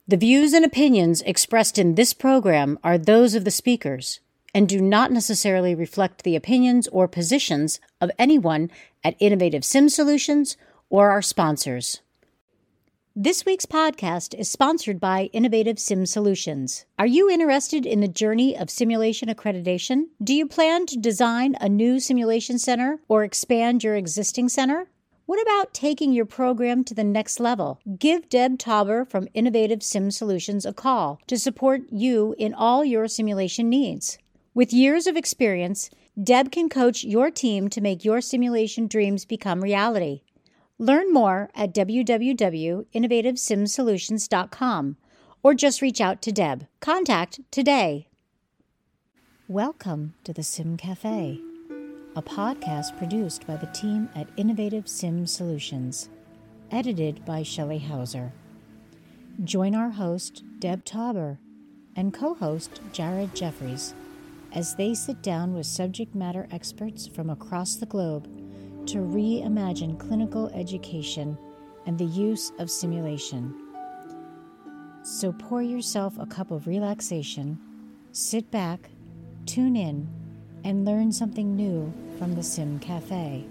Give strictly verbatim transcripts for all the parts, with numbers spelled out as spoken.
The views and opinions expressed in this program are those of the speakers and do not necessarily reflect the opinions or positions of anyone at Innovative Sim Solutions or our sponsors. This week's podcast is sponsored by Innovative Sim Solutions. Are you interested in the journey of simulation accreditation? Do you plan to design a new simulation center or expand your existing center? What about taking your program to the next level? Give Deb Tauber from Innovative Sim Solutions a call to support you in all your simulation needs. With years of experience, Deb can coach your team to make your simulation dreams become reality. Learn more at w w w dot innovative sim solutions dot com or just reach out to Deb. Contact today. Welcome to the Sim Cafe, a podcast produced by the team at Innovative Sim Solutions, edited by Shelley Hauser. Join our host, Deb Tauber, and co-host Jared Jeffries as they sit down with subject matter experts from across the globe to reimagine clinical education and the use of simulation. So pour yourself a cup of relaxation, sit back, tune in, and learn something new from the Sim Cafe.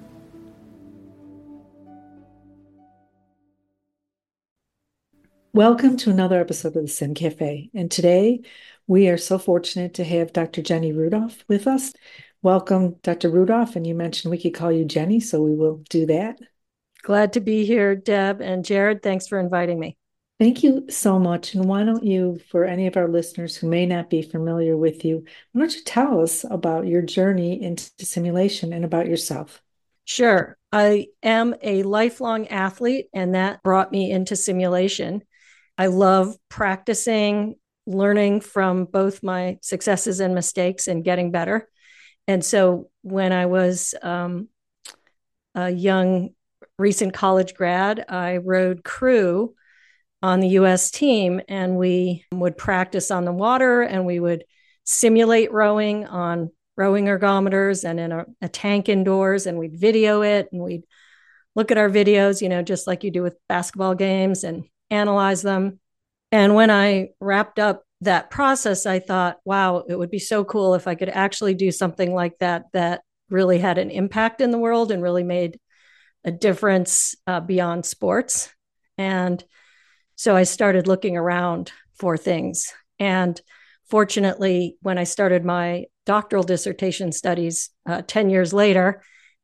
Welcome to another episode of the Sim Cafe. And today we are so fortunate to have Doctor Jenny Rudolph with us. Welcome, Doctor Rudolph. And you mentioned we could call you Jenny, so we will do that. Glad to be here, Deb and Jared. Thanks for inviting me. Thank you so much. And why don't you, for any of our listeners who may not be familiar with you, why don't you tell us about your journey into simulation and about yourself? Sure. I am a lifelong athlete, and that brought me into simulation. I love practicing, learning from both my successes and mistakes and getting better. And so when I was um, a young, recent college grad, I rowed crew on the U S team, and we would practice on the water, and we would simulate rowing on rowing ergometers and in a, a tank indoors, and we'd video it, and we'd look at our videos, you know, just like you do with basketball games, and analyze them. And when I wrapped up that process, I thought, wow, it would be so cool if I could actually do something like that that really had an impact in the world and really made a difference uh, beyond sports. And so I started looking around for things. And fortunately, when I started my doctoral dissertation studies uh, ten years later,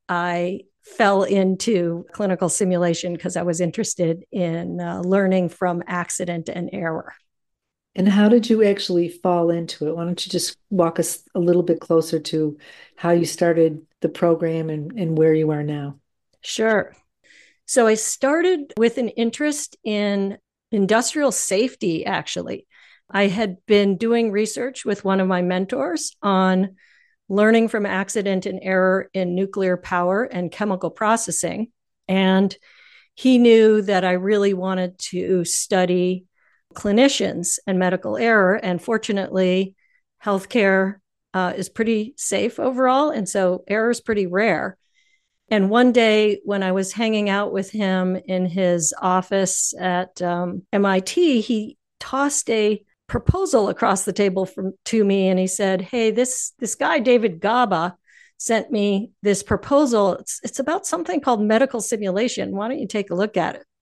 I fell into clinical simulation because I was interested in uh, learning from accident and error. And how did you actually fall into it? Why don't you just walk us a little bit closer to how you started the program and, and where you are now? Sure. So I started with an interest in industrial safety, actually. I had been doing research with one of my mentors on learning from accident and error in nuclear power and chemical processing. And he knew that I really wanted to study clinicians and medical error. And fortunately, healthcare uh, is pretty safe overall. And so error is pretty rare. And one day when I was hanging out with him in his office at um, M I T, he tossed a proposal across the table from to me, and he said, hey, this this guy, David Gaba, sent me this proposal. It's, it's about something called medical simulation. Why don't you take a look at it?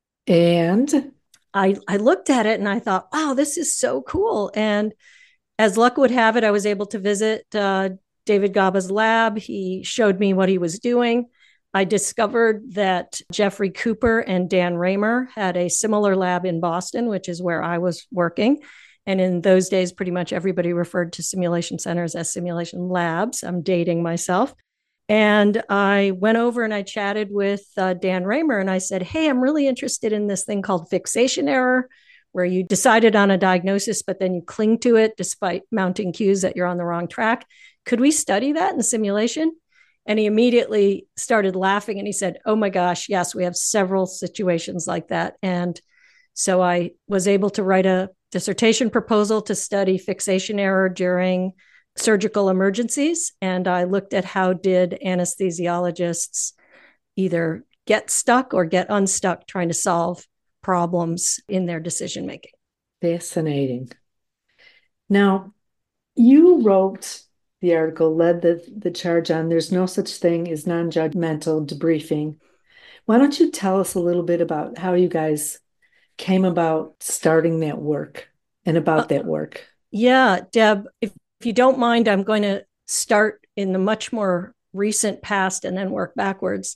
And I, I looked at it and I thought, wow, this is so cool. And as luck would have it, I was able to visit uh, David Gaba's lab. He showed me what he was doing. I discovered that Jeffrey Cooper and Dan Raymer had a similar lab in Boston, which is where I was working. And in those days, pretty much everybody referred to simulation centers as simulation labs. I'm dating myself. And I went over and I chatted with uh, Dan Raymer, and I said, hey, I'm really interested in this thing called fixation error, where you decided on a diagnosis, but then you cling to it despite mounting cues that you're on the wrong track. Could we study that in simulation? And he immediately started laughing, and he said, oh my gosh, yes, we have several situations like that. And so I was able to write a dissertation proposal to study fixation error during surgical emergencies. And I looked at how did anesthesiologists either get stuck or get unstuck trying to solve problems in their decision making. Fascinating. Now, you wrote the article, led the, the charge on there's no such thing as non-judgmental debriefing. Why don't you tell us a little bit about how you guys came about starting that work and about Uh, that work? yeah, Deb, if, if you don't mind, I'm going to start in the much more recent past and then work backwards.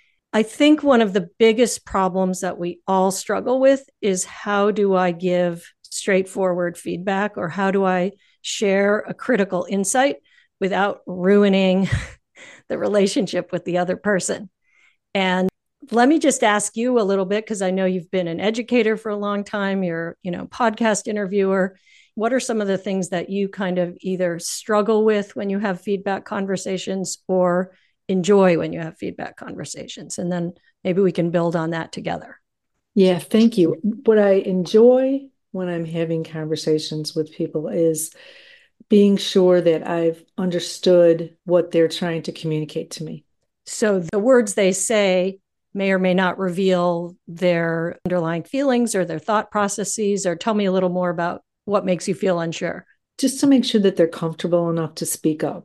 I think one of the biggest problems that we all struggle with is how do I give straightforward feedback, or how do I share a critical insight without ruining the relationship with the other person? And let me just ask you a little bit, because I know you've been an educator for a long time, you're, you know, podcast interviewer. What are some of the things that you kind of either struggle with when you have feedback conversations or enjoy when you have feedback conversations? And then maybe we can build on that together. Yeah, thank you. What I enjoy when I'm having conversations with people is being sure that I've understood what they're trying to communicate to me. So the words they say may or may not reveal their underlying feelings or their thought processes, or tell me a little more about what makes you feel unsure. Just to make sure that they're comfortable enough to speak up.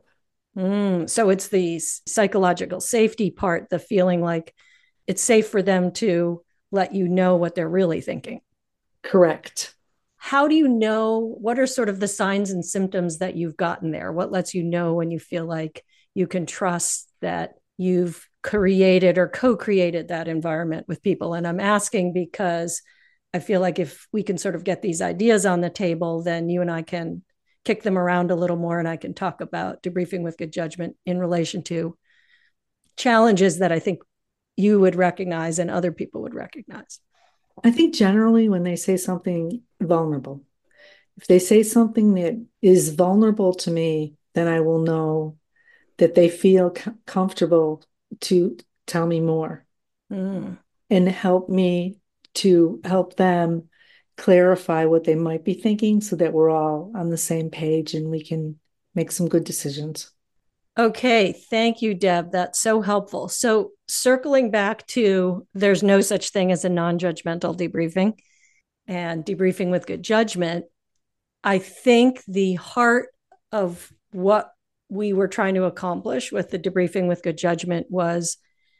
Mm, so it's the psychological safety part, the feeling like it's safe for them to let you know what they're really thinking. Correct. How do you know, what are sort of the signs and symptoms that you've gotten there? What lets you know when you feel like you can trust that you've created or co-created that environment with people? And I'm asking because I feel like if we can sort of get these ideas on the table, then you and I can kick them around a little more, and I can talk about debriefing with good judgment in relation to challenges that I think you would recognize and other people would recognize. I think generally when they say something vulnerable, if they say something that is vulnerable to me, then I will know that they feel c- comfortable to tell me more Mm. and help me to help them clarify what they might be thinking so that we're all on the same page and we can make some good decisions. Okay, thank you, Deb. That's so helpful. So, circling back to there's no such thing as a non judgmental debriefing and debriefing with good judgment, I think the heart of what we were trying to accomplish with the debriefing with good judgment was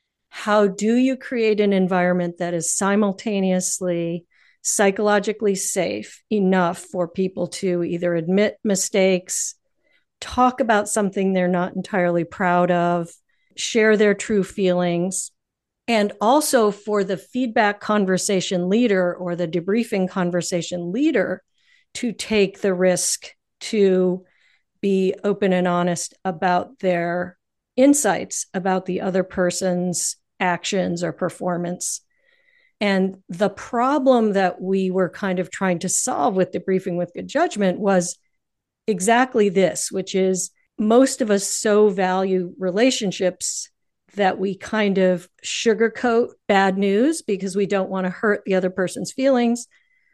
how do you create an environment that is simultaneously psychologically safe enough for people to either admit mistakes, talk about something they're not entirely proud of, share their true feelings, and also for the feedback conversation leader or the debriefing conversation leader to take the risk to be open and honest about their insights about the other person's actions or performance. And the problem that we were kind of trying to solve with debriefing with good judgment was exactly this, which is most of us so value relationships that we kind of sugarcoat bad news because we don't want to hurt the other person's feelings,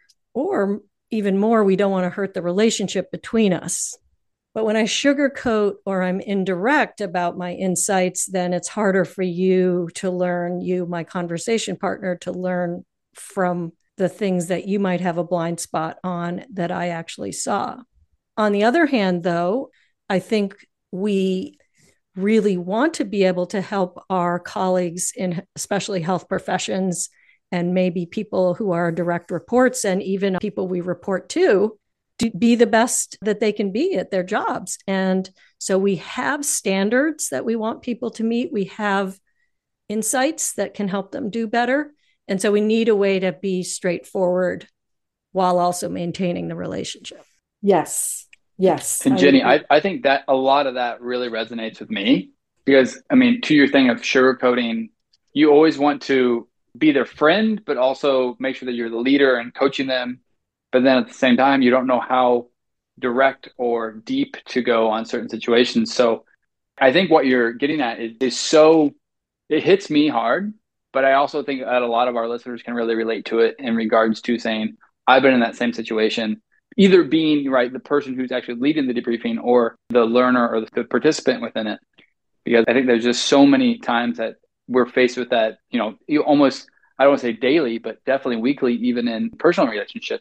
or even more, we don't want to hurt the relationship between us. But when I sugarcoat or I'm indirect about my insights, then it's harder for you to learn, you, my conversation partner, to learn from the things that you might have a blind spot on that I actually saw. On the other hand, though, I think we really want to be able to help our colleagues in especially health professions and maybe people who are direct reports and even people we report to, to be the best that they can be at their jobs. And so we have standards that we want people to meet. We have insights that can help them do better. And so we need a way to be straightforward while also maintaining the relationship. Yes. Yes. And Jenny, I, I think that a lot of that really resonates with me because, I mean, to your thing of sugarcoating, you always want to be their friend, but also make sure that you're the leader and coaching them. But then at the same time, you don't know how direct or deep to go on certain situations. So I think what you're getting at is, is so, it hits me hard, but I also think that a lot of our listeners can really relate to it in regards to saying, I've been in that same situation. Either being right the person who's actually leading the debriefing or the learner or the participant within it. Because I think there's just so many times that we're faced with that, you know, you almost, I don't want to say daily, but definitely weekly, even in personal relationships.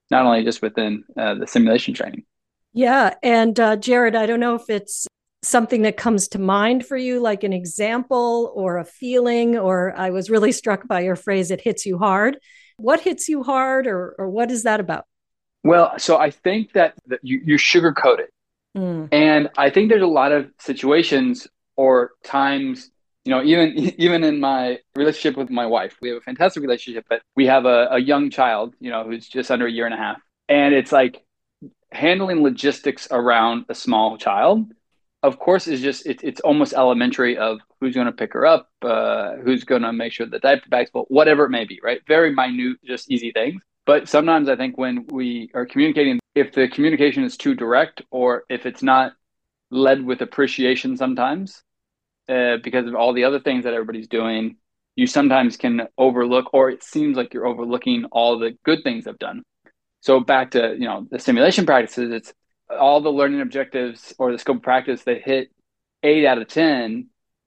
not only just within uh, the simulation training. Yeah. And uh, Jared, I don't know if it's something that comes to mind for you, like an example or a feeling, or I was really struck by your phrase, it hits you hard. What hits you hard, or, or what is that about? Well, so I think that, that you, you sugarcoat it. Mm. And I think there's a lot of situations or times, you know, even even in my relationship with my wife, we have a fantastic relationship, but we have a, a young child, you know, who's just under a year and a half. And it's like handling logistics around a small child, of course, is just, it, it's almost elementary of who's going to pick her up, uh, who's going to make sure the diaper bag's full, whatever it may be, right? Very minute, just easy things. But sometimes I think when we are communicating, if the communication is too direct or if it's not led with appreciation sometimes, uh, because of all the other things that everybody's doing, you sometimes can overlook, or it seems like you're overlooking all the good things I've done. So back to, you know, the simulation practices, it's all the learning objectives or the scope of practice, they hit eight out of ten.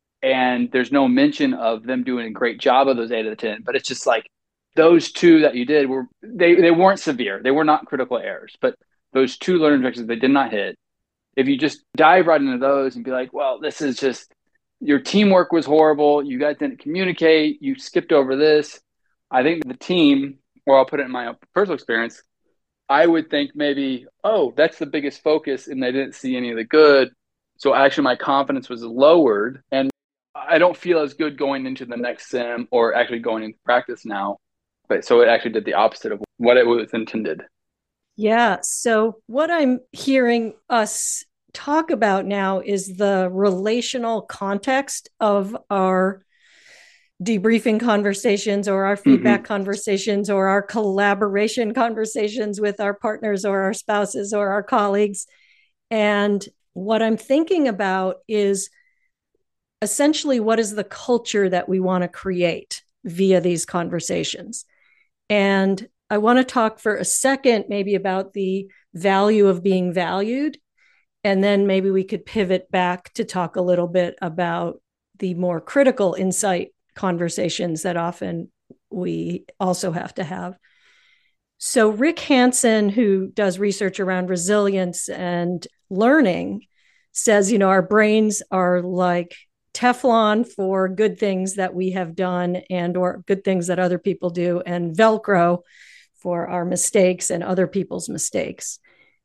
And there's no mention of them doing a great job of those eight out of ten. But it's just like those two that you did were, they, they weren't severe. They were not critical errors. But those two learning objectives they did not hit. If you just dive right into those and be like, well, this is just, your teamwork was horrible. You guys didn't communicate. You skipped over this. I think the team, or I'll put it in my personal experience, I would think maybe, oh, that's the biggest focus and they didn't see any of the good. So actually my confidence was lowered and I don't feel as good going into the next sim or actually going into practice now. But so it actually did the opposite of what it was intended. Yeah. So what I'm hearing us talk about now is the relational context of our debriefing conversations or our feedback mm-hmm. conversations or our collaboration conversations with our partners or our spouses or our colleagues. And what I'm thinking about is essentially what is the culture that we want to create via these conversations. And I want to talk for a second maybe about the value of being valued. And then maybe we could pivot back to talk a little bit about the more critical insight conversations that often we also have to have. So Rick Hanson, who does research around resilience and learning, says, you know, our brains are like Teflon for good things that we have done and or good things that other people do, and Velcro for our mistakes and other people's mistakes.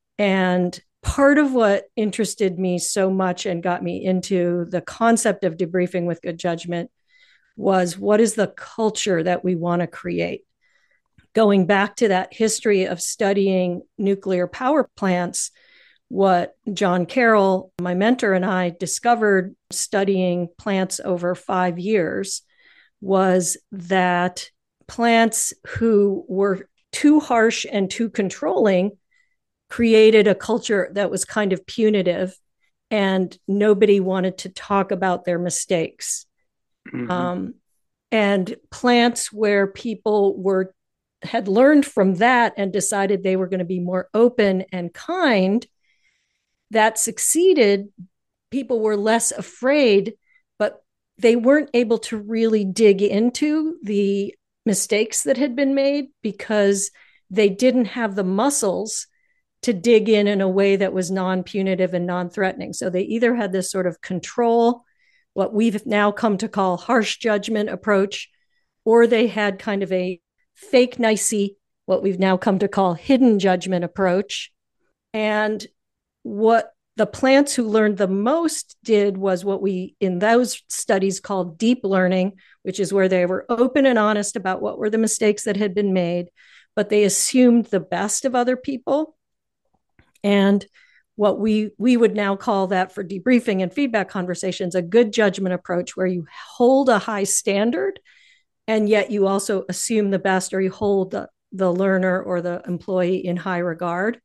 And part of what interested me so much and got me into the concept of debriefing with good judgment was, what is the culture that we want to create? Going back to that history of studying nuclear power plants, what John Carroll, my mentor, and I discovered studying plants over five years was that plants who were too harsh and too controlling created a culture that was kind of punitive, and nobody wanted to talk about their mistakes. Mm-hmm. Um, and plants where people were had learned from that and decided they were going to be more open and kind, that succeeded. People were less afraid, but they weren't able to really dig into the mistakes that had been made because they didn't have the muscles to dig in in a way that was non-punitive and non-threatening. So they either had this sort of control, what we've now come to call harsh judgment approach, or they had kind of a fake nicey, what we've now come to call hidden judgment approach. And what the plants who learned the most did was what we in those studies called deep learning, which is where they were open and honest about what were the mistakes that had been made, but they assumed the best of other people. And what we we would now call that, for debriefing and feedback conversations, a good judgment approach, where you hold a high standard and yet you also assume the best, or you hold the, the learner or the employee in high regard.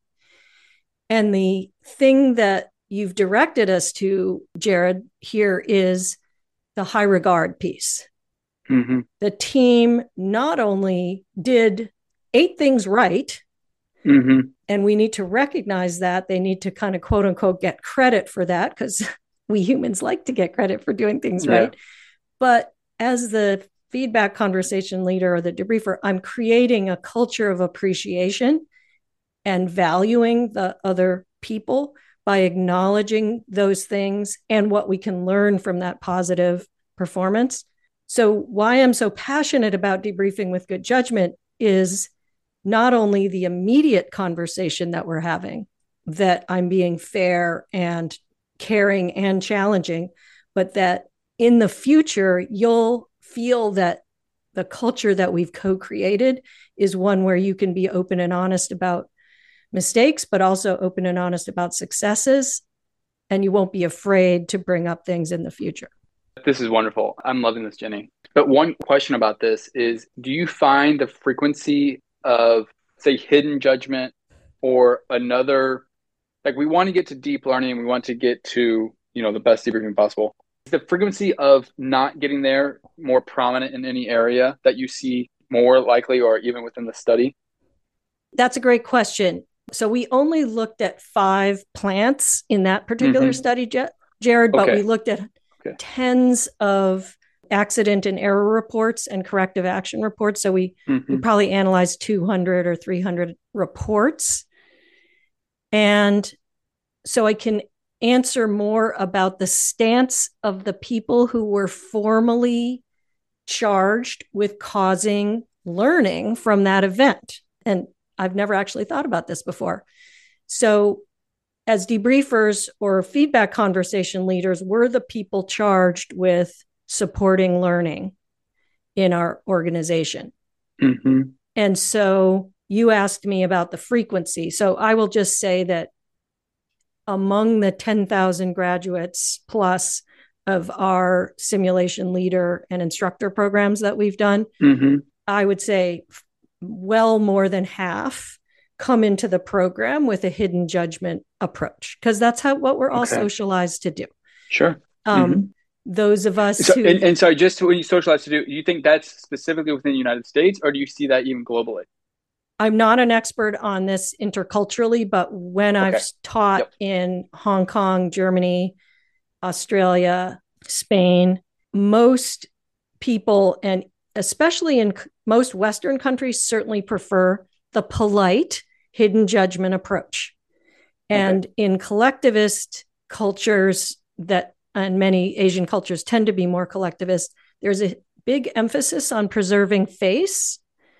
And the thing that you've directed us to, Jared, here is the high regard piece. Mm-hmm. The team not only did eight things right, mm-hmm. and we need to recognize that, they need to kind of quote unquote get credit for that, because we humans like to get credit for doing things yeah. right. But as the feedback conversation leader or the debriefer, I'm creating a culture of appreciation and valuing the other people by acknowledging those things and what we can learn from that positive performance. So why I'm so passionate about debriefing with good judgment is not only the immediate conversation that we're having, that I'm being fair and caring and challenging, but that in the future, you'll feel that the culture that we've co-created is one where you can be open and honest about mistakes, but also open and honest about successes. And you won't be afraid to bring up things in the future. This is wonderful. I'm loving this, Jenny. But one question about this is, do you find the frequency of, say, hidden judgment or another, like we want to get to deep learning, we want to get to, you know, the best debriefing possible. Is the frequency of not getting there more prominent in any area that you see more likely or even within the study? That's a great question. So we only looked at five plants in that particular mm-hmm. study, Jared, but okay. we looked at okay. tens of accident and error reports and corrective action reports. So we, mm-hmm. we probably analyzed two hundred or three hundred reports. And so I can answer more about the stance of the people who were formally charged with causing learning from that event. And I've never actually thought about this before. So as debriefers or feedback conversation leaders, we're the people charged with supporting learning in our organization. Mm-hmm. And so you asked me about the frequency. So I will just say that among the ten thousand graduates plus of our simulation leader and instructor programs that we've done, mm-hmm. I would say well more than half come into the program with a hidden judgment approach, because that's how what we're all okay. socialized to do. Sure. Um, mm-hmm. Those of us so, who... And, and sorry, just when you socialize to do, you think that's specifically within the United States, or do you see that even globally? I'm not an expert on this interculturally, but when okay. I've taught yep. in Hong Kong, Germany, Australia, Spain, most people, and especially in most Western countries, certainly prefer the polite hidden judgment approach. And okay. in collectivist cultures that, and many Asian cultures tend to be more collectivist, there's a big emphasis on preserving face.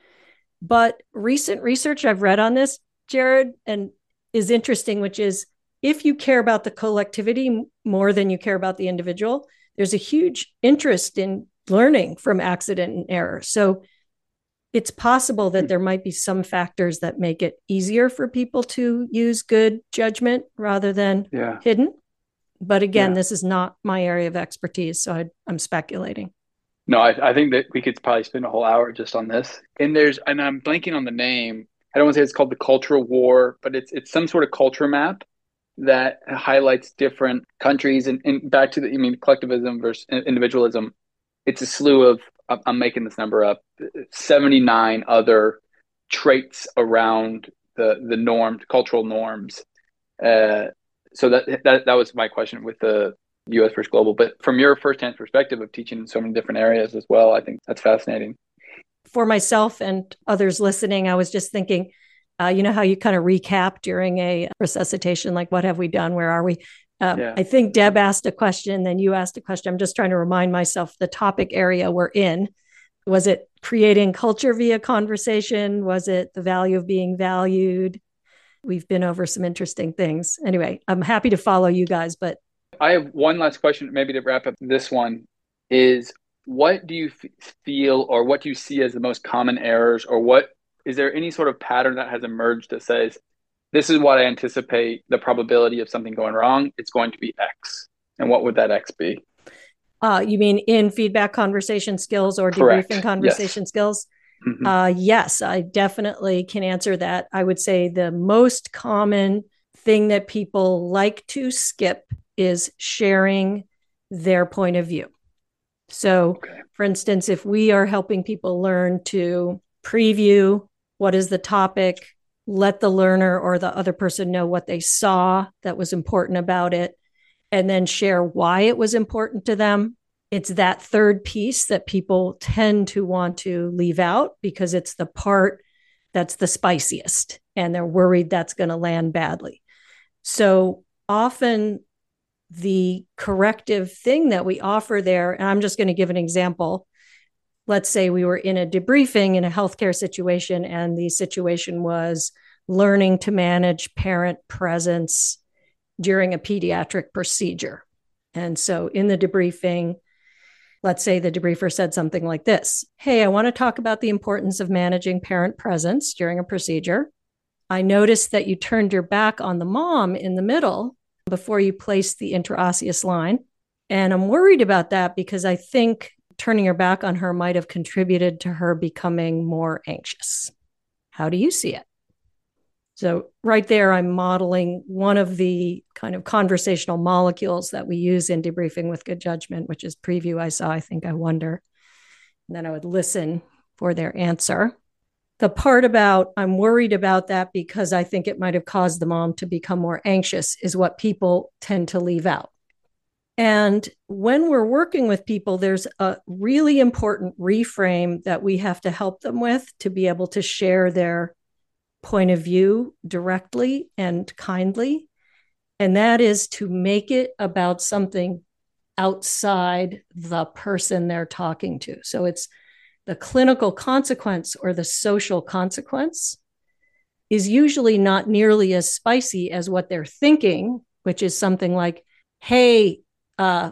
But recent research I've read on this, Jared, and is interesting, which is if you care about the collectivity more than you care about the individual, there's a huge interest in learning from accident and error. So it's possible that there might be some factors that make it easier for people to use good judgment rather than yeah. hidden. But again, yeah. this is not my area of expertise, so I, I'm speculating. No, I, I think that we could probably spend a whole hour just on this. And there's, and I'm blanking on the name. I don't want to say it's called the Cultural War, but it's it's some sort of culture map that highlights different countries. And, and back to the, I mean, collectivism versus individualism. It's a slew of, I'm making this number up, seventy-nine other traits around the the norm, cultural norms. Uh, so that, that that was my question with the U S versus global. But from your firsthand perspective of teaching in so many different areas as well, I think that's fascinating. For myself and others listening, I was just thinking, uh, you know how you kind of recap during a resuscitation, like what have we done? Where are we? Um, yeah. I think Deb asked a question, then you asked a question. I'm just trying to remind myself the topic area we're in. Was it creating culture via conversation? Was it the value of being valued? We've been over some interesting things. Anyway, I'm happy to follow you guys, but I have one last question, maybe to wrap up this one, is what do you f- feel or what do you see as the most common errors, or what is there any sort of pattern that has emerged that says, this is what I anticipate the probability of something going wrong, it's going to be X. And what would that X be? Uh, you mean in feedback conversation skills or debriefing Correct. conversation yes. skills? Mm-hmm. Uh, yes, I definitely can answer that. I would say the most common thing that people like to skip is sharing their point of view. So, okay. for instance, if we are helping people learn to preview what is the topic, let the learner or the other person know what they saw that was important about it, and then share why it was important to them. It's that third piece that people tend to want to leave out because it's the part that's the spiciest, and they're worried that's going to land badly. So often the corrective thing that we offer there, and I'm just going to give an example. Let's say we were in a debriefing in a healthcare situation, and the situation was learning to manage parent presence during a pediatric procedure. And so in the debriefing, let's say the debriefer said something like this: "Hey, I want to talk about the importance of managing parent presence during a procedure. I noticed that you turned your back on the mom in the middle before you placed the intraosseous line. And I'm worried about that because I think turning your back on her might have contributed to her becoming more anxious. How do you see it?" So right there, I'm modeling one of the kind of conversational molecules that we use in debriefing with good judgment, which is preview, I saw, I think, I wonder. And then I would listen for their answer. The part about I'm worried about that because I think it might have caused the mom to become more anxious is what people tend to leave out. And when we're working with people, there's a really important reframe that we have to help them with to be able to share their point of view directly and kindly. And that is to make it about something outside the person they're talking to. So it's the clinical consequence or the social consequence is usually not nearly as spicy as what they're thinking, which is something like, "Hey, uh,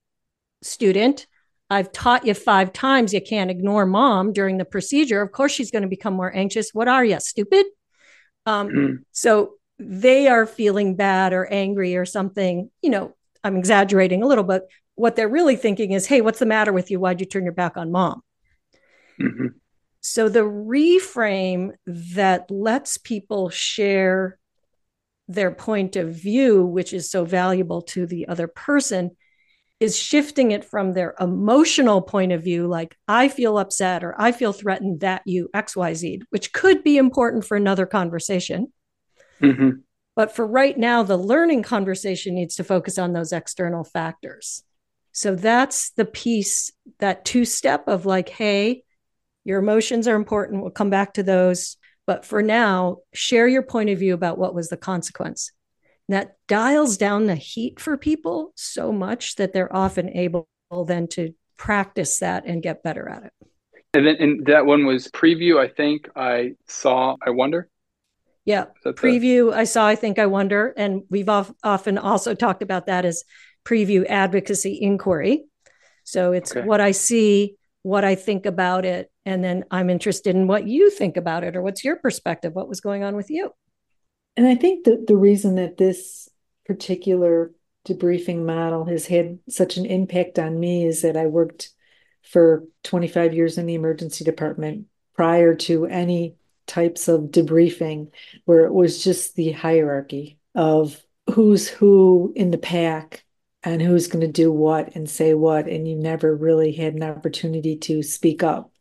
student, I've taught you five times you can't ignore mom during the procedure. Of course she's going to become more anxious. What are you, stupid?" Um, mm. So they are feeling bad or angry or something. You know, I'm exaggerating a little, but what they're really thinking is, "Hey, what's the matter with you? Why'd you turn your back on mom?" Mm-hmm. So the reframe that lets people share their point of view, which is so valuable to the other person, is shifting it from their emotional point of view, like I feel upset or I feel threatened that you X Y Z, which could be important for another conversation. Mm-hmm. But for right now, the learning conversation needs to focus on those external factors. So that's the piece, that two-step of like, hey, your emotions are important. We'll come back to those. But for now, share your point of view about what was the consequence. That dials down the heat for people so much that they're often able then to practice that and get better at it. And then and that one was preview, I think I saw, I wonder. Yeah, preview, the... I saw, I think I wonder. And we've of, often also talked about that as preview advocacy inquiry. So it's okay. What I see, what I think about it, and then I'm interested in what you think about it, or what's your perspective, what was going on with you. And I think that the reason that this particular debriefing model has had such an impact on me is that I worked for twenty-five years in the emergency department prior to any types of debriefing, where it was just the hierarchy of who's who in the pack and who's going to do what and say what, and you never really had an opportunity to speak up.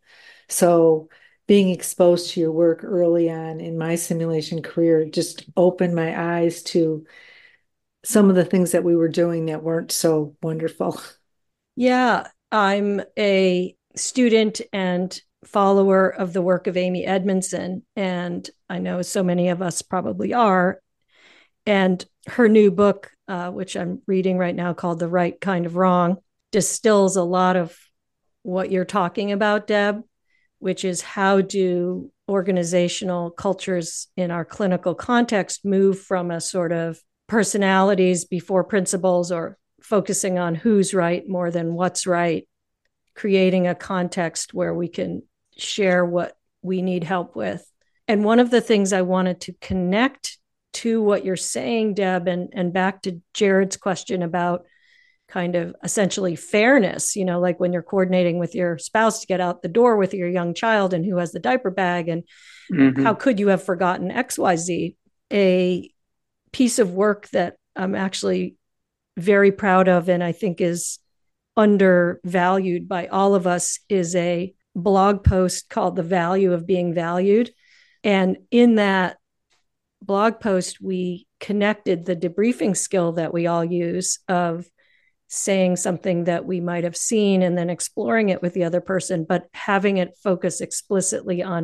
So being exposed to your work early on in my simulation career just opened my eyes to some of the things that we were doing that weren't so wonderful. Yeah, I'm a student and follower of the work of Amy Edmondson, and I know so many of us probably are. And her new book, uh, which I'm reading right now, called The Right Kind of Wrong, distills a lot of what you're talking about, Deb, which is how do organizational cultures in our clinical context move from a sort of personalities before principles, or focusing on who's right more than what's right, creating a context where we can share what we need help with. And one of the things I wanted to connect to what you're saying, Deb, and, and back to Jared's question about kind of essentially fairness, you know, like when you're coordinating with your spouse to get out the door with your young child and who has the diaper bag, and mm-hmm. how could you have forgotten X Y Z? A piece of work that I'm actually very proud of and I think is undervalued by all of us is a blog post called The Value of Being Valued. And in that blog post, we connected the debriefing skill that we all use of saying something that we might have seen and then exploring it with the other person, but having it focus explicitly on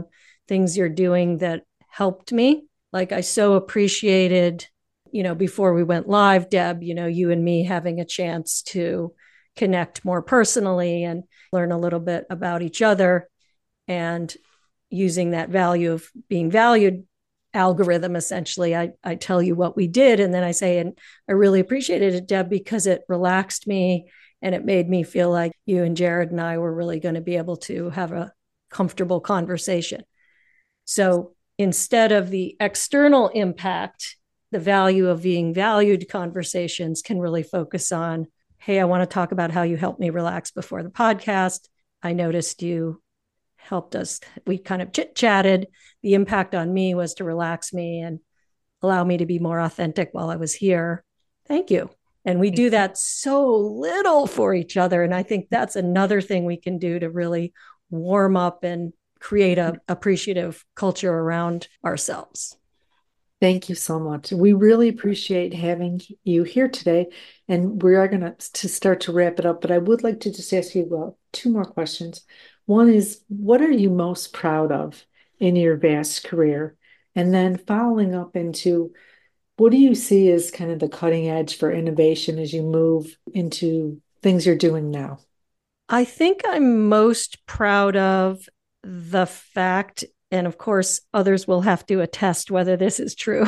things you're doing that helped me. Like I so appreciated, you know, before we went live, Deb, you know, you and me having a chance to connect more personally and learn a little bit about each other, and using that value of being valued algorithm. Essentially, I, I tell you what we did, and then I say, and I really appreciated it, Deb, because it relaxed me and it made me feel like you and Jared and I were really going to be able to have a comfortable conversation. So instead of the external impact, the value of being valued conversations can really focus on, hey, I want to talk about how you helped me relax before the podcast. I noticed you helped us. We kind of chit chatted. The impact on me was to relax me and allow me to be more authentic while I was here. Thank you. And we do that so little for each other. And I think that's another thing we can do to really warm up and create a appreciative culture around ourselves. Thank you so much. We really appreciate having you here today. And we are going to, to start to wrap it up, but I would like to just ask you about two more questions. One is, what are you most proud of in your vast career? And then following up into, what do you see as kind of the cutting edge for innovation as you move into things you're doing now? I think I'm most proud of the fact, and of course, others will have to attest whether this is true.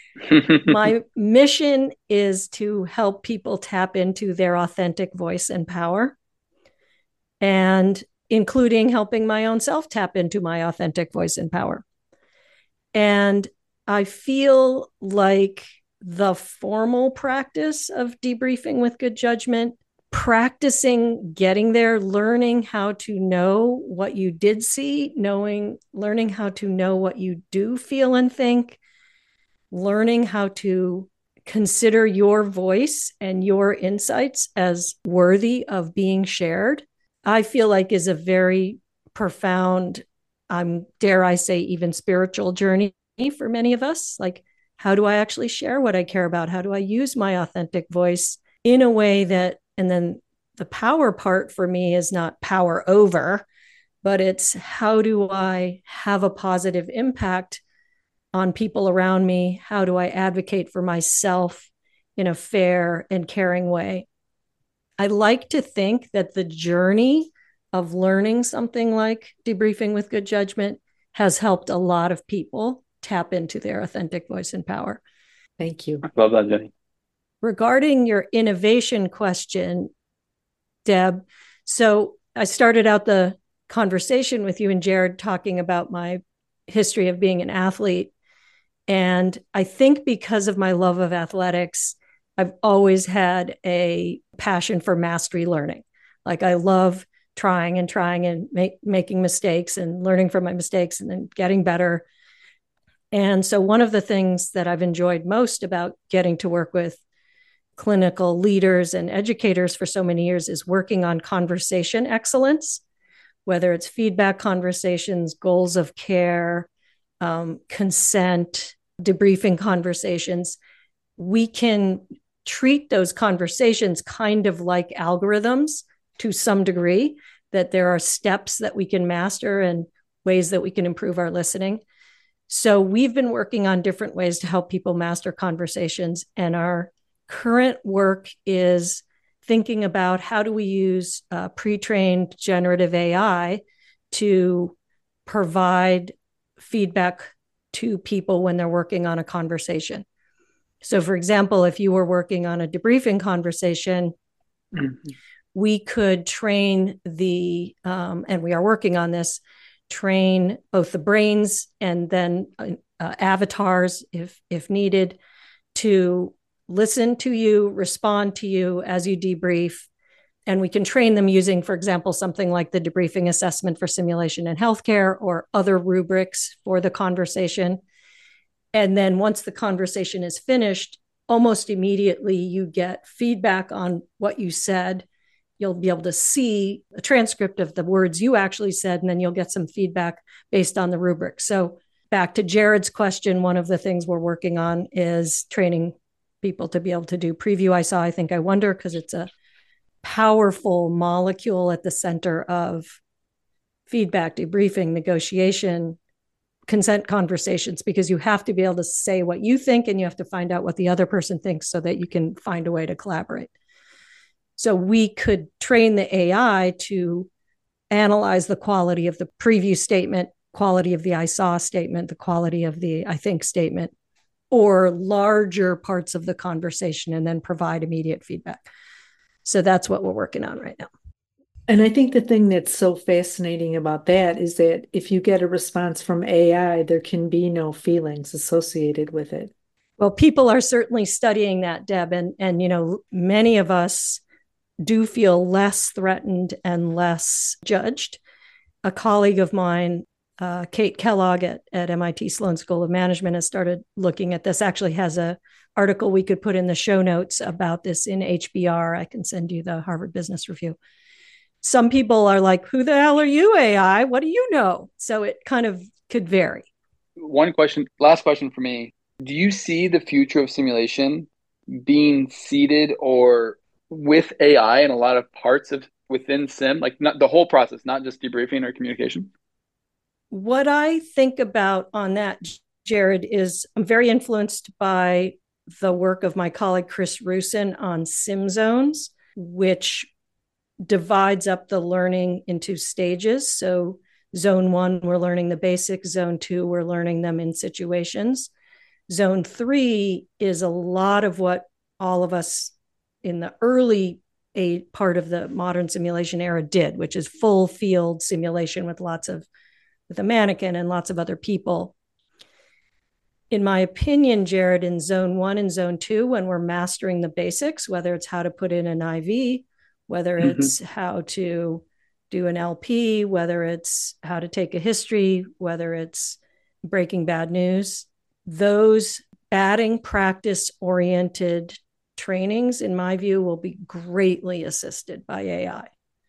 My mission is to help people tap into their authentic voice and power, and including helping my own self tap into my authentic voice and power. And I feel like the formal practice of debriefing with good judgment, practicing getting there, learning how to know what you did see, knowing, learning how to know what you do feel and think, learning how to consider your voice and your insights as worthy of being shared, I feel like is a very profound, um, dare I say, even spiritual journey for many of us. Like, how do I actually share what I care about? How do I use my authentic voice in a way that, and then the power part for me is not power over, but it's how do I have a positive impact on people around me? How do I advocate for myself in a fair and caring way? I like to think that the journey of learning something like debriefing with good judgment has helped a lot of people tap into their authentic voice and power. Thank you. I love that, Jenny. Regarding your innovation question, Deb, so I started out the conversation with you and Jared talking about my history of being an athlete. And I think because of my love of athletics, I've always had a passion for mastery learning. Like I love trying and trying and make, making mistakes and learning from my mistakes and then getting better. And so one of the things that I've enjoyed most about getting to work with clinical leaders and educators for so many years is working on conversation excellence, whether it's feedback conversations, goals of care, um, consent, debriefing conversations. We can treat those conversations kind of like algorithms to some degree, that there are steps that we can master and ways that we can improve our listening. So we've been working on different ways to help people master conversations. And our current work is thinking about how do we use uh, pre-trained generative A I to provide feedback to people when they're working on a conversation. So for example, if you were working on a debriefing conversation, mm-hmm. we could train the, um, and we are working on this, train both the brains and then uh, uh, avatars, if if needed, to listen to you, respond to you as you debrief. And we can train them using, for example, something like the debriefing assessment for simulation in healthcare or other rubrics for the conversation. And then once the conversation is finished, almost immediately you get feedback on what you said. You'll be able to see a transcript of the words you actually said, and then you'll get some feedback based on the rubric. So back to Jared's question, one of the things we're working on is training people to be able to do preview. I saw, I think, I wonder, because it's a powerful molecule at the center of feedback, debriefing, negotiation, consent conversations, because you have to be able to say what you think and you have to find out what the other person thinks so that you can find a way to collaborate. So we could train the A I to analyze the quality of the preview statement, quality of the I saw statement, the quality of the I think statement, or larger parts of the conversation, and then provide immediate feedback. So that's what we're working on right now. And I think the thing that's so fascinating about that is that if you get a response from A I, there can be no feelings associated with it. Well, people are certainly studying that, Deb, and, and you know, many of us do feel less threatened and less judged. A colleague of mine, uh, Kate Kellogg at, at M I T Sloan School of Management, has started looking at this, actually has a article we could put in the show notes about this in H B R. I can send you the Harvard Business Review. Some people are like, who the hell are you, A I? What do you know? So it kind of could vary. One question, last question for me. Do you see the future of simulation being seated or with A I in a lot of parts of within sim, like not the whole process, not just debriefing or communication? What I think about on that, Jared, is I'm very influenced by the work of my colleague Chris Rusin on sim zones, which divides up the learning into stages. So zone one, we're learning the basics. Zone two, we're learning them in situations. Zone three is a lot of what all of us in the early a part of the modern simulation era did, which is full field simulation with lots of, with a mannequin and lots of other people. In my opinion, Jared, in zone one and zone two, when we're mastering the basics, whether it's how to put in an I V, whether it's mm-hmm. how to do an L P, whether it's how to take a history, whether it's breaking bad news, those batting practice oriented trainings, in my view, will be greatly assisted by A I.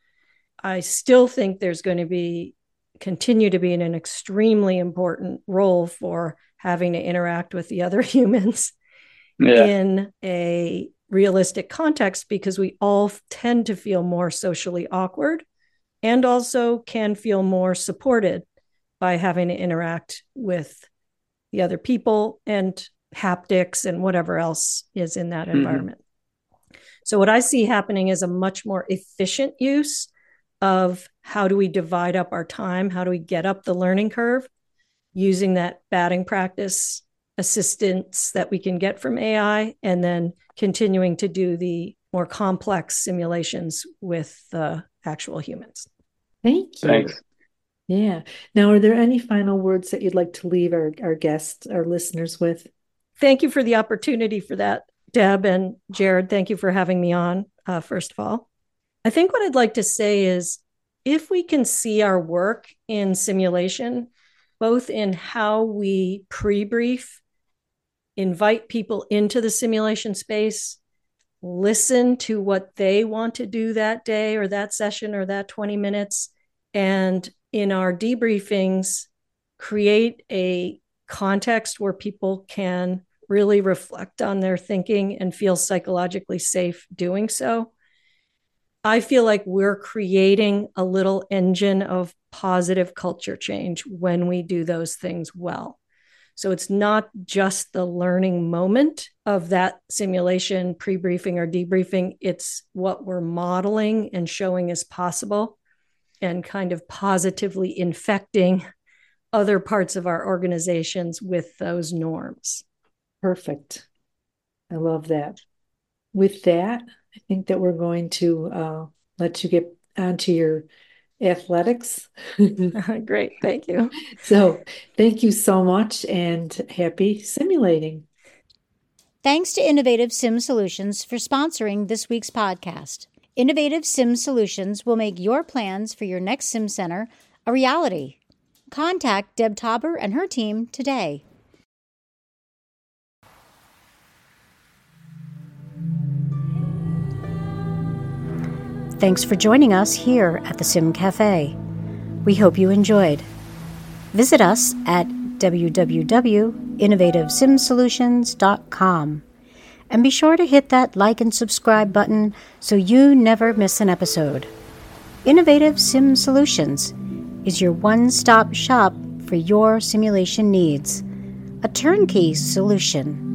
I still think there's going to be, continue to be an extremely important role for having to interact with the other humans yeah. in a realistic context, because we all tend to feel more socially awkward and also can feel more supported by having to interact with the other people and haptics and whatever else is in that environment. Mm-hmm. So what I see happening is a much more efficient use of how do we divide up our time? How do we get up the learning curve using that batting practice assistance that we can get from A I, and then continuing to do the more complex simulations with the actual humans. Thank you. Thanks. Yeah. Now, are there any final words that you'd like to leave our, our guests, our listeners with? Thank you for the opportunity for that, Deb, and Jared. Thank you for having me on, uh, first of all. I think what I'd like to say is, if we can see our work in simulation, both in how we pre-brief, invite people into the simulation space, listen to what they want to do that day or that session or that twenty minutes, and in our debriefings, create a context where people can really reflect on their thinking and feel psychologically safe doing so. I feel like we're creating a little engine of positive culture change when we do those things well. So it's not just the learning moment of that simulation, pre-briefing or debriefing. It's what we're modeling and showing is possible and kind of positively infecting other parts of our organizations with those norms. Perfect. I love that. With that, I think that we're going to uh, let you get onto your athletics. Great. Thank you. So thank you so much and happy simulating. Thanks to Innovative Sim Solutions for sponsoring this week's podcast. Innovative Sim Solutions will make your plans for your next Sim Center a reality. Contact Deb Tauber and her team today. Thanks for joining us here at the Sim Cafe. We hope you enjoyed. Visit us at w w w dot innovative sim solutions dot com and be sure to hit that like and subscribe button so you never miss an episode. Innovative Sim Solutions is your one-stop shop for your simulation needs. A turnkey solution.